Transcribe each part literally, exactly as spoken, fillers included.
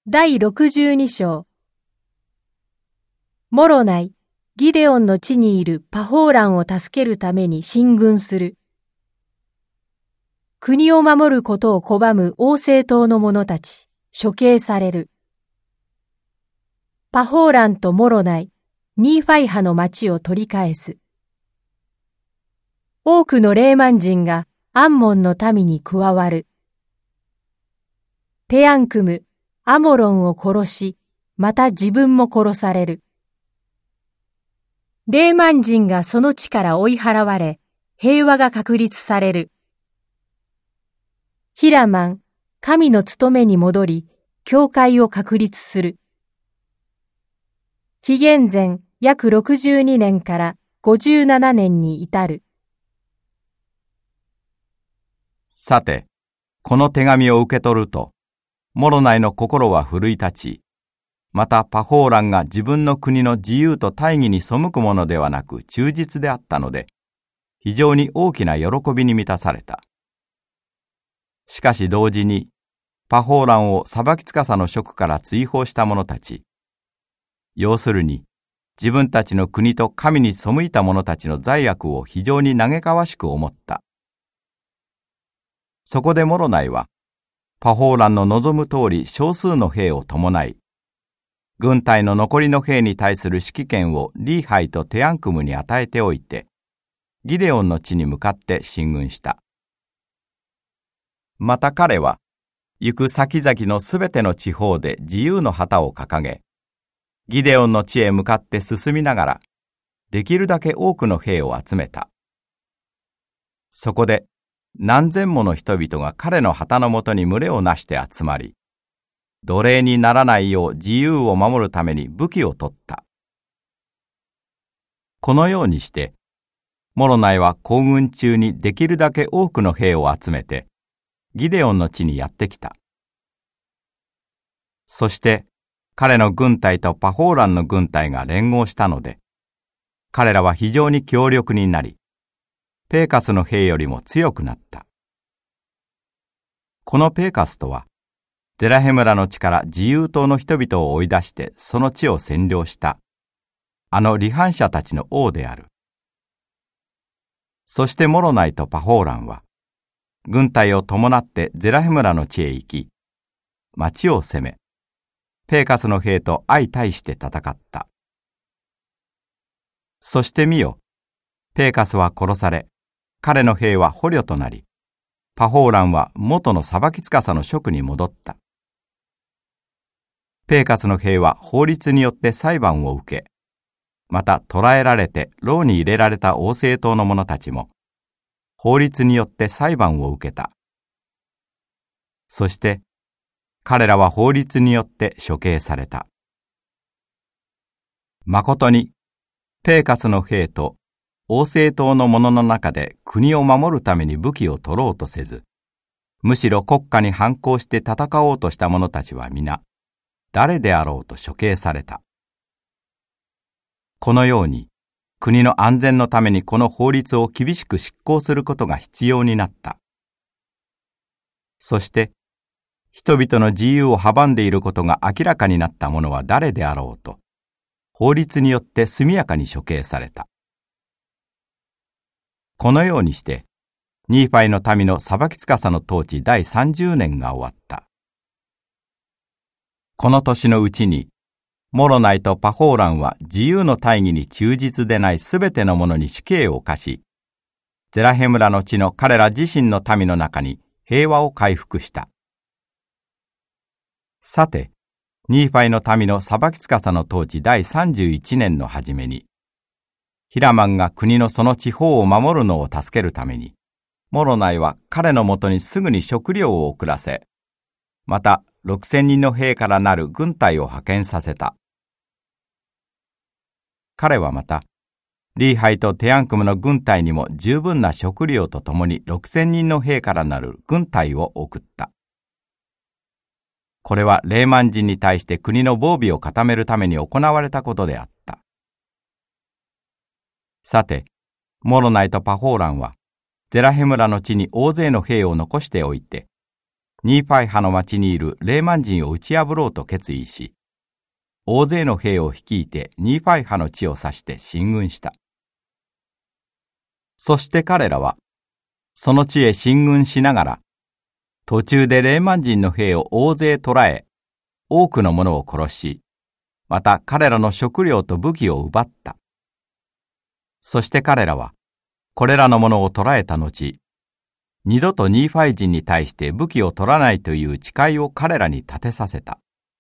第ろくじゅうに章。モロナイ、ギデオンの地にいるパホーランを助けるために進軍する。国を守ることを拒む王政党の者たち、処刑される。パホーランとモロナイ、ニーファイ派の町を取り返す。多くのレーマン人がアンモンの民に加わる。テアンクム、アモロンを殺し、また自分も殺される。レーマン人がその地から追い払われ、平和が確立される。ヒラマン、神の務めに戻り、教会を確立する。紀元前約ろくじゅうにねんからごじゅうななねんに至る。 さて、この手紙を受け取ると、モロナイの心は奮い立ち、またパホーランが自分の国の自由と大義に背くものではなく忠実であったので、非常に大きな喜びに満たされた。しかし同時に、パホーランを裁き司の職から追放した者たち、要するに、自分たちの国と神に背いた者たちの罪悪を非常に嘆かわしく思った。そこでモロナイは、パホーランの望む通り少数の兵を伴い、軍隊の残りの兵に対する指揮権をリーハイとテアンクムに与えておいて、ギデオンの地に向かって進軍した。また彼は、行く先々のすべての地方で自由の旗を掲げ、ギデオンの地へ向かって進みながら、できるだけ多くの兵を集めた。そこで、何千もの人々が彼の旗のもとに群れをなして集まり、奴隷にならないよう自由を守るために武器を取った。このようにして、モロナイは行軍中にできるだけ多くの兵を集めて、ギデオンの地にやってきた。そして、彼の軍隊とパホーランの軍隊が連合したので、彼らは非常に強力になり、ペーカスの兵よりも強くなった。このペーカスとは、ゼラヘムラの地から自由党の人々を追い出してその地を占領した、あの離反者たちの王である。そしてモロナイとパホーランは、軍隊を伴ってゼラヘムラの地へ行き、町を攻め、ペーカスの兵と相対して戦った。そして見よ、ペーカスは殺され、彼の兵は捕虜となり、パホーランは元の裁き司の職に戻った。ペーカスの兵は法律によって裁判を受け、また捕らえられて牢に入れられた王政党の者たちも、法律によって裁判を受けた。そして、彼らは法律によって処刑された。まことに、ペーカスの兵と王政党の者の中で国を守るために武器を取ろうとせず、むしろ国家に反抗して戦おうとした者たちは皆、誰であろうと処刑された。このように、国の安全のためにこの法律を厳しく執行することが必要になった。そして、人々の自由を阻んでいることが明らかになった者は誰であろうと、法律によって速やかに処刑された。このようにして、ニーファイの民の裁き司の統治第さんじゅうねんが終わった。この年のうちに、モロナイとパホーランは自由の大義に忠実でないすべての者に死刑を課し、ゼラヘムラの地の彼ら自身の民の中に平和を回復した。さて、ニーファイの民の裁き司の統治第さんじゅういちねんの初めに、ヒラマンが国のその地方を守るのを助けるために、モロナイは彼のもとにすぐに食料を送らせ、またろくせんにんの兵からなる軍隊を派遣させた。彼はまた、リーハイとテアンクムの軍隊にも十分な食料とともにろくせんにんの兵からなる軍隊を送った。これはレーマン人に対して国の防備を固めるために行われたことであった。さて、モロナイとパホーランは、ゼラヘムラの地に大勢の兵を残しておいて、 ニーファイ派の町にいるレーマン人を打ち破ろうと決意し、大勢の兵を率いてニーファイ派の地を指して進軍した。そして彼らは、その地へ進軍しながら、途中でレーマン人の兵を大勢捕らえ、多くの者を殺し、また彼らの食料と武器を奪った。そして彼らは、これらの者を捕らえた後、二度とニーファイ人に対して武器を取らないという誓いを彼らに立てさせた。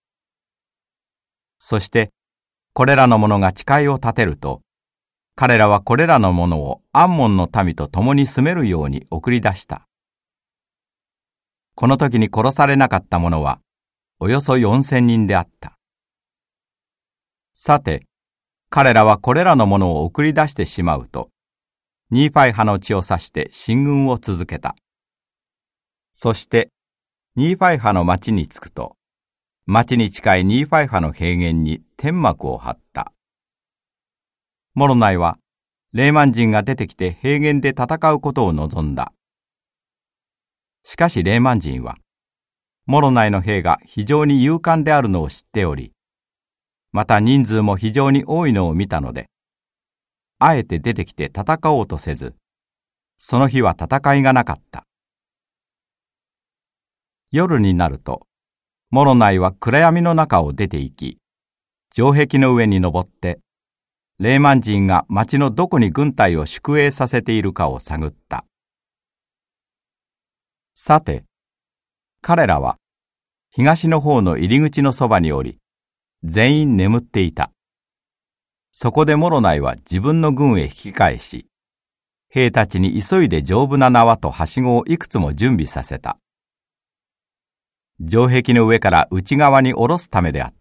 そして、これらの者が誓いを立てると、彼らはこれらの者をアンモンの民と共に住めるように送り出した。この時に殺されなかった者は、およそよんせんにんであった。さて、彼らはこれらの者を送り出してしまうと、ニーファイ派の地を指して進軍を続けた。そして、ニーファイ派の町に着くと、町に近いニーファイ派の平原に天幕を張った。モロナイは、レーマン人が出てきて平原で戦うことを望んだ。しかしレーマン人は、モロナイの兵が非常に勇敢であるのを知っており、また人数も非常に多いのを見たので、あえて出てきて戦おうとせず、その日は戦いがなかった。夜になると、モロナイは暗闇の中を出て行き、城壁の上に登って、レーマン人が町のどこに軍隊を宿営させているかを探った。さて、彼らは東の方の入り口のそばにおり、全員眠っていた。そこでモロナイは自分の軍へ引き返し、兵たちに急いで丈夫な縄とはしごをいくつも準備させた。城壁の上から内側に下ろすためであった。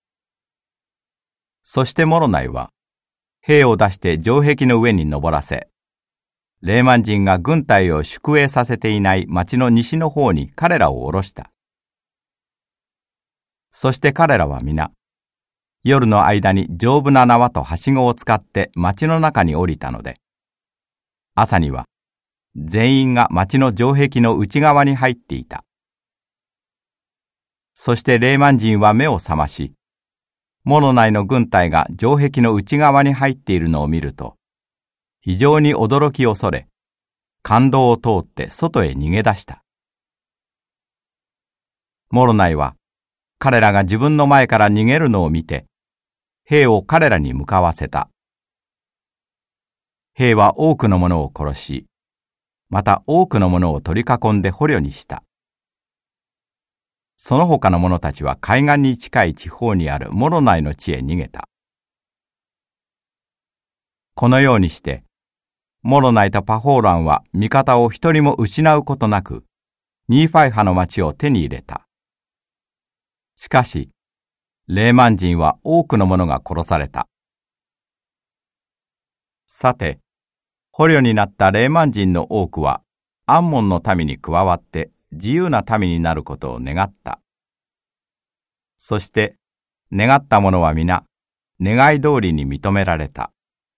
そしてモロナイは、兵を出して城壁の上に登らせ、レーマン人が軍隊を宿営させていない町の西の方に彼らを下ろした。そして彼らは皆、夜の間に丈夫な縄とはしごを使って町の中に降りたので、朝には全員が町の城壁の内側に入っていた。そしてレーマン人は目を覚まし、モロナイの軍隊が城壁の内側に入っているのを見ると、非常に驚き恐れ、街道を通って外へ逃げ出した。モロナイは、彼らが自分の前から逃げるのを見て、兵を彼らに向かわせた。兵は多くの者を殺し、また多くの者を取り囲んで捕虜にした。その他の者たちは海岸に近い地方にあるモロナイの地へ逃げた。このようにして、モロナイとパホーランは味方を一人も失うことなく、ニーファイ派の町を手に入れた。しかし、レーマン人は多くの者が殺された。さて、捕虜になったレーマン人の多くは、アンモンの民に加わって自由な民になることを願った。そして、願った者は皆、願い通りに認められた。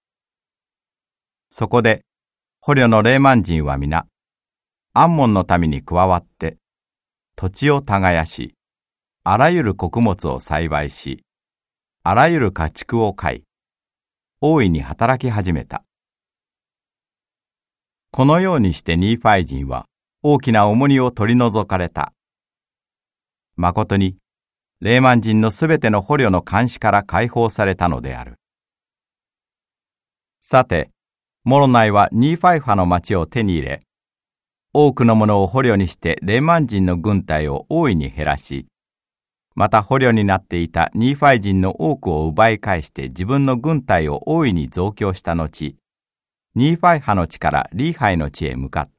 そこで、捕虜のレーマン人は皆、アンモンの民に加わって、土地を耕し、あらゆる穀物を栽培し、あらゆる家畜を飼い、大いに働き始めた。このようにしてニーファイ人は大きな重荷を取り除かれた。まことに、レーマン人のすべての捕虜の監視から解放されたのである。さて、モロナイはニーファイ派の町を手に入れ、多くの者を捕虜にしてレーマン人の軍隊を大いに減らし、また捕虜になっていたニーファイ人の多くを奪い返して自分の軍隊を大いに増強した後、ニーファイ派の地からリーハイの地へ向かった。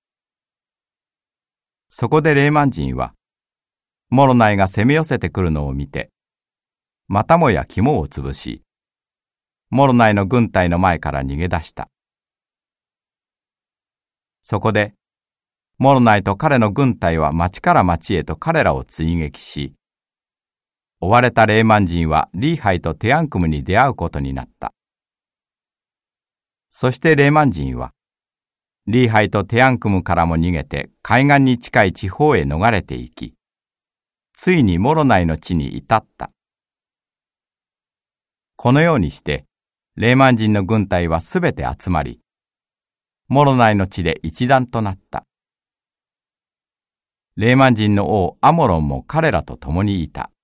そこでレーマン人は、モロナイが攻め寄せてくるのを見て、またもや肝を潰し、モロナイの軍隊の前から逃げ出した。そこで、モロナイと彼の軍隊は町から町へと彼らを追撃し、追われたレーマン人はリーハイとテアンクムに出会うことになった。そしてレーマン人は、 リーハイとテアンクムからも逃げて海岸に近い地方へ逃れていき、ついにモロナイの地に至った。このようにして、レーマン人の軍隊はすべて集まり、モロナイの地で一団となった。レーマン人の王アモロンも彼らと共にいた。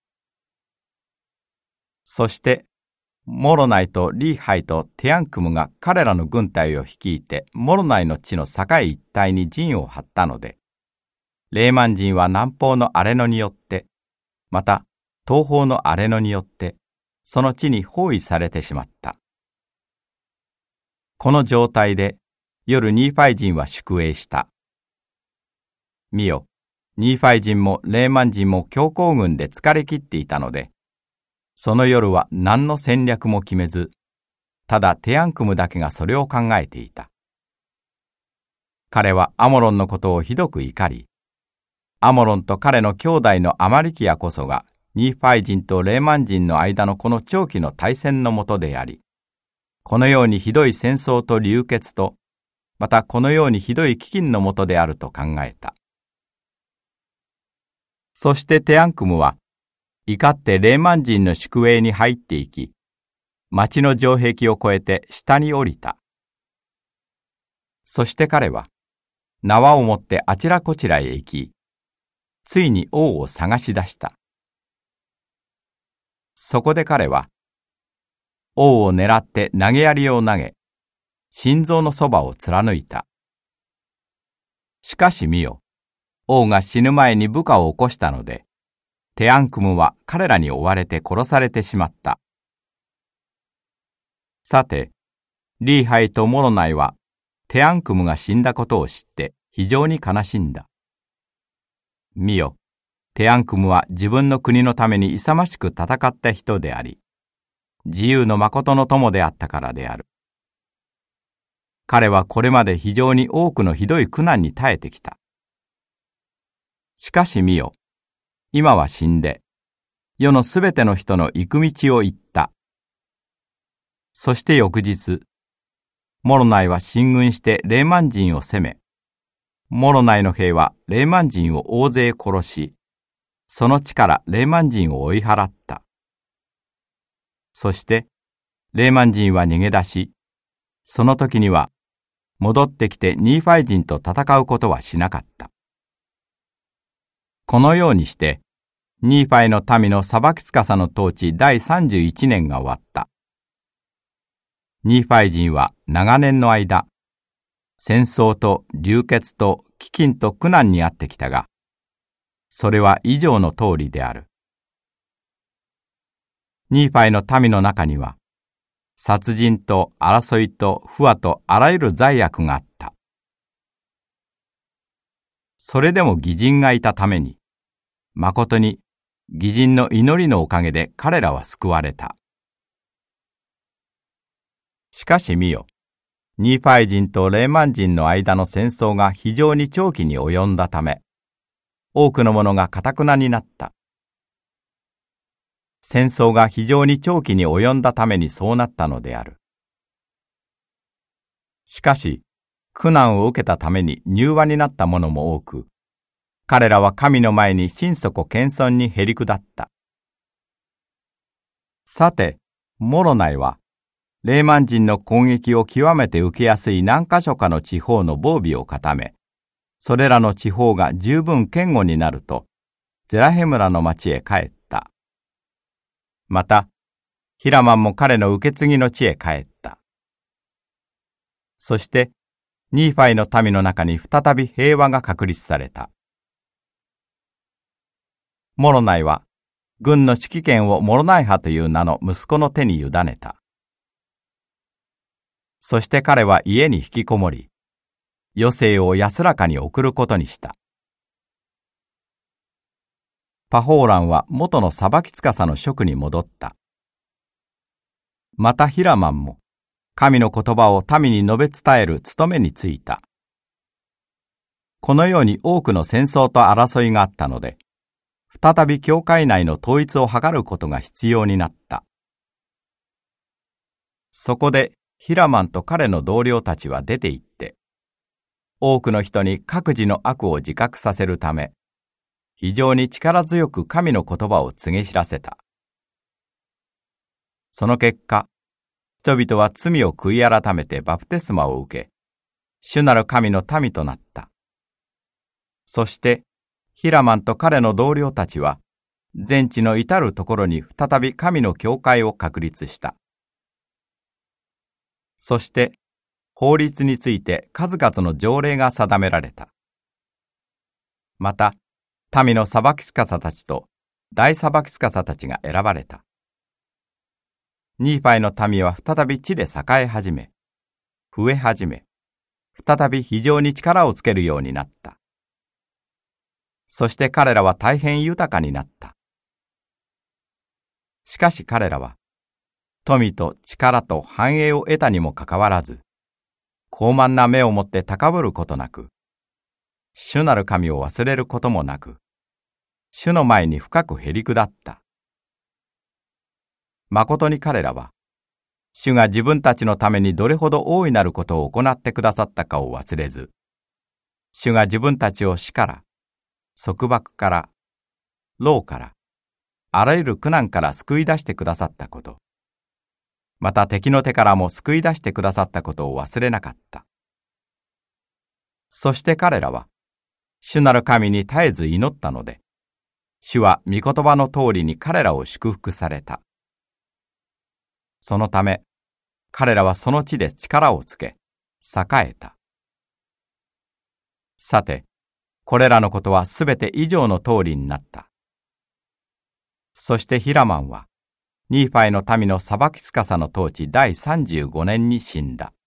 そして、モロナイとリーハイとテアンクムが彼らの軍隊を率いてモロナイの地の境一帯に陣を張ったので、レーマン人は南方の荒れ野によって、また東方の荒れ野によって、その地に包囲されてしまった。この状態で夜ニーファイ人は宿営した。見よ、ニーファイ人もレーマン人も強行軍で疲れ切っていたので、その夜は何の戦略も決めず、ただテアンクムだけがそれを考えていた。彼はアモロンのことをひどく怒り、アモロンと彼の兄弟のアマリキアこそがニーファイ人とレーマン人の間のこの長期の大戦のもとであり、このようにひどい戦争と流血と、またこのようにひどい飢饉のもとであると考えた。そしてテアンクムは、怒ってレーマン人の宿営に入っていき、町の城壁を越えて下に降りた。そして彼は、縄を持ってあちらこちらへ行き、ついに王を探し出した。そこで彼は、王を狙って投げ槍を投げ、心臓のそばを貫いた。しかし見よ、王が死ぬ前に部下を起こしたので、テアンクムは彼らに追われて殺されてしまった。さて、リーハイとモロナイは、テアンクムが死んだことを知って非常に悲しんだ。見よ、テアンクムは自分の国のために勇ましく戦った人であり、自由の誠の友であったからである。彼はこれまで非常に多くのひどい苦難に耐えてきた。しかし見よ、今は死んで、世のすべての人の行く道を行った。そして翌日、モロナイは進軍してレーマン人を攻め、モロナイの兵はレーマン人を大勢殺し、その地からレーマン人を追い払った。そして、レーマン人は逃げ出し、その時には戻ってきてニーファイ人と戦うことはしなかった。このようにして、ニーファイの民の裁き司の統治第さんじゅういちねんが終わった。ニーファイ人は長年の間、戦争と流血と飢饉と苦難にあってきたが、それは以上の通りである。ニーファイの民の中には、殺人と争いと不和とあらゆる罪悪があった。それでも義人がいたために、まことに義人の祈りのおかげで彼らは救われた。しかし見よ、ニーファイ人とレーマン人の間の戦争が非常に長期に及んだため、多くの者が堅くなになった。戦争が非常に長期に及んだためにそうなったのである。しかし、苦難を受けたために柔和になった者も多く、彼らは神の前に心底謙遜にへり下った。さて、モロナイは、レーマン人の攻撃を極めて受けやすい何か所かの地方の防備を固め、それらの地方が十分堅固になると、ゼラヘ村の町へ帰った。また、ヒラマンも彼の受け継ぎの地へ帰った。そして、ニーファイの民の中に再び平和が確立された。モロナイは、軍の指揮権をモロナイ派という名の息子の手に委ねた。そして彼は家に引きこもり、余生を安らかに送ることにした。パホーランは元の裁き司の職に戻った。またヒラマンも、神の言葉を民に述べ伝える務めに就いた。このように多くの戦争と争いがあったので、再び教会内の統一を図ることが必要になった。そこでヒラマンと彼の同僚たちは出て行って、 多くの人に各自の悪を自覚させるため、非常に力強く神の言葉を告げ知らせた。その結果、人々は罪を悔い改めてバプテスマを受け、主なる神の民となった。そして、ヒラマンと彼の同僚たちは、全地の至るところに再び神の教会を確立した。そして、法律について数々の条例が定められた。また、民の裁き司たちと大裁き司たちが選ばれた。ニーファイの民は再び地で栄え始め、増え始め、再び非常に力をつけるようになった。そして彼らは大変豊かになった。しかし彼らは、富と力と繁栄を得たにもかかわらず、高慢な目をもって高ぶることなく、主なる神を忘れることもなく、主の前に深くへり下った。まことに彼らは、主が自分たちのためにどれほど大いなることを行ってくださったかを忘れず、主が自分たちを死から、束縛から、牢から、あらゆる苦難から救い出してくださったこと、また敵の手からも救い出してくださったことを忘れなかった。そして彼らは、主なる神に絶えず祈ったので、主は御言葉の通りに彼らを祝福された。そのため、彼らはその地で力をつけ、栄えた。さて、これらのことはすべて以上の通りになった。そしてヒラマンは、ニーファイの民の裁き司の統治第さんじゅうごねんに死んだ。